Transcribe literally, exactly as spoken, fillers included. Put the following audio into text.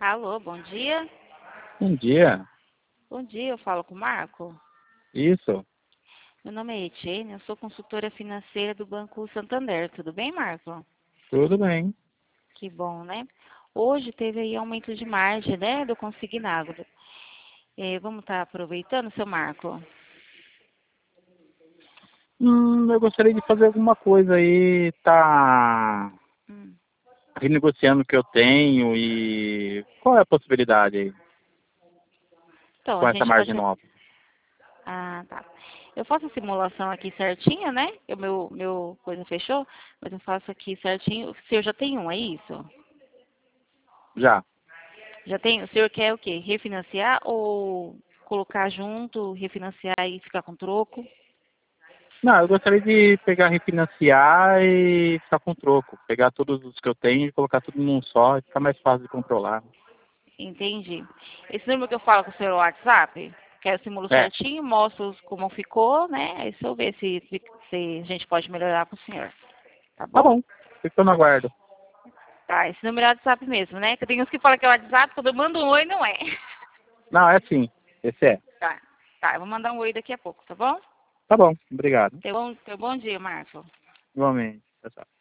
Alô, bom dia. Bom dia. Bom dia, eu falo com o Marco. Isso. Meu nome é Etienne, eu sou consultora financeira do Banco Santander. Tudo bem, Marco? Tudo bem. Que bom, né? Hoje teve aí aumento de margem, né, do consignado. Eh, vamos estar aproveitando, seu Marco? Hum, eu gostaria de fazer alguma coisa aí, tá Hum. renegociando o que eu tenho e qual é a possibilidade aí Então, a com essa gente pode... margem nova? Ah, tá. Eu faço a simulação aqui certinha, né? O meu, meu coisa fechou, mas eu faço aqui certinho. O senhor já tem um, é isso? Já. Já tem? O senhor quer o quê? Refinanciar ou colocar junto, refinanciar e ficar com troco? Não, eu gostaria de pegar, refinanciar e ficar com troco. Pegar todos os que eu tenho e colocar tudo num só e ficar mais fácil de controlar. Entendi. Esse número que eu falo com o senhor é o WhatsApp, que eu simulo É, certinho, mostro como ficou, né? Aí se eu ver se, se a gente pode melhorar para o senhor. Tá tá bom? bom. Fico no aguardo. Tá, esse número é o WhatsApp mesmo, né? Que tem uns que falam que é o WhatsApp, quando eu mando um oi, não é. Não, é sim. Esse é. Tá, tá, eu vou mandar um oi daqui a pouco, tá bom? Tá bom. Obrigado. Tenha um bom, tenha um bom dia, Marco. Igualmente. Tchau, tchau.